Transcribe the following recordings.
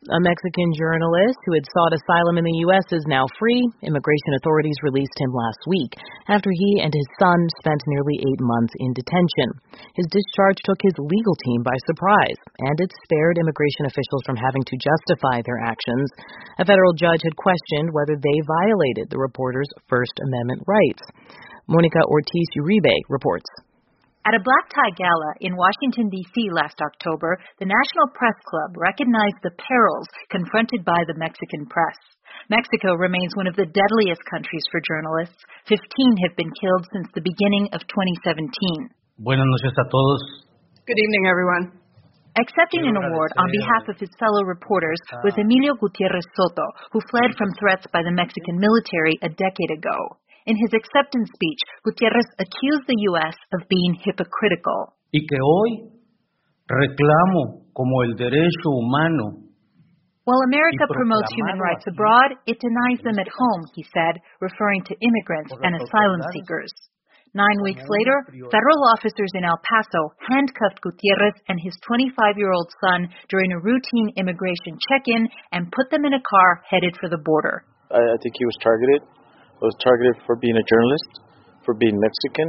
A Mexican journalist who had sought asylum in the U.S. is now free. Immigration authorities released him last week after he and his son spent nearly 8 months in detention. His discharge took his legal team by surprise, and it spared immigration officials from having to justify their actions. A federal judge had questioned whether they violated the reporter's First Amendment rights. Monica Ortiz Uribe reports. At a black tie gala in Washington, D.C. last October, the National Press Club recognized the perils confronted by the Mexican press. Mexico remains one of the deadliest countries for journalists. 15 have been killed since the beginning of 2017. Buenas noches a todos. Good evening, everyone. Accepting an award on behalf of his fellow reporters was Emilio Gutierrez Soto, who fled from threats by the Mexican military a decade ago. In his acceptance speech, Gutierrez accused the U.S. of being hypocritical. Y que hoy reclamo como el derecho humano. While America promotes human rights abroad, it denies them at home, he said, referring to immigrants and asylum seekers. 9 weeks later, federal officers in El Paso handcuffed Gutierrez and his 25-year-old son during a routine immigration check-in and put them in a car headed for the border. I think he was targeted. Was targeted for being a journalist, for being Mexican,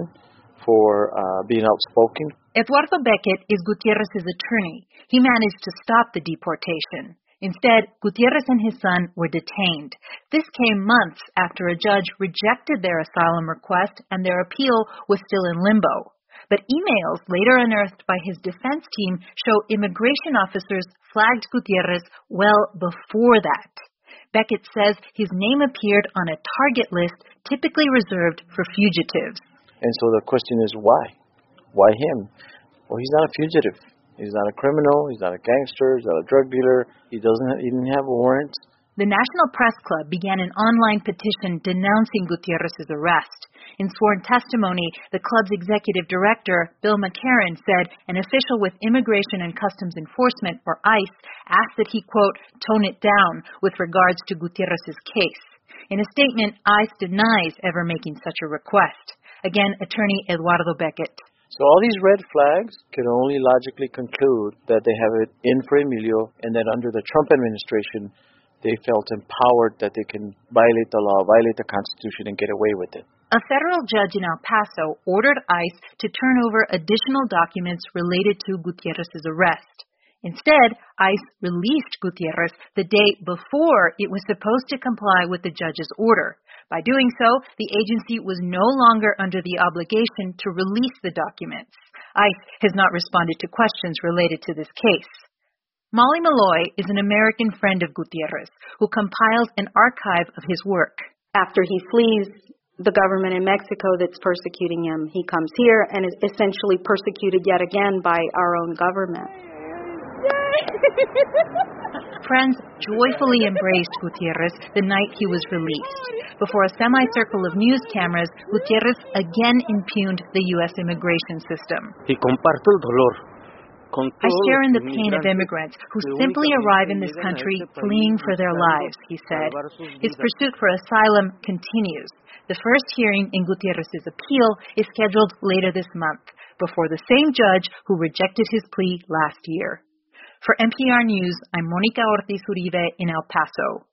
for being outspoken. Eduardo Beckett is Gutierrez's attorney. He managed to stop the deportation. Instead, Gutierrez and his son were detained. This came months after a judge rejected their asylum request and their appeal was still in limbo. But emails later unearthed by his defense team show immigration officers flagged Gutierrez well before that. Beckett says his name appeared on a target list typically reserved for fugitives. And so the question is why? Why him? Well, he's not a fugitive. He's not a criminal. He's not a gangster. He's not a drug dealer. He didn't have a warrant. The National Press Club began an online petition denouncing Gutierrez's arrest. In sworn testimony, the club's executive director, Bill McCarran, said an official with Immigration and Customs Enforcement, or ICE, asked that he, quote, tone it down with regards to Gutierrez's case. In a statement, ICE denies ever making such a request. Again, attorney Eduardo Beckett. So all these red flags can only logically conclude that they have it in for Emilio and that under the Trump administration, they felt empowered that they can violate the law, violate the Constitution, and get away with it. A federal judge in El Paso ordered ICE to turn over additional documents related to Gutierrez's arrest. Instead, ICE released Gutierrez the day before it was supposed to comply with the judge's order. By doing so, the agency was no longer under the obligation to release the documents. ICE has not responded to questions related to this case. Molly Malloy is an American friend of Gutierrez, who compiles an archive of his work. After he flees the government in Mexico that's persecuting him, he comes here and is essentially persecuted yet again by our own government. Friends joyfully embraced Gutierrez the night he was released. Before a semicircle of news cameras, Gutierrez again impugned the U.S. immigration system. Y comparto el dolor. I share in the pain of immigrants who simply arrive in this country fleeing for their lives, he said. His pursuit for asylum continues. The first hearing in Gutierrez's appeal is scheduled later this month, before the same judge who rejected his plea last year. For NPR News, I'm Monica Ortiz Uribe in El Paso.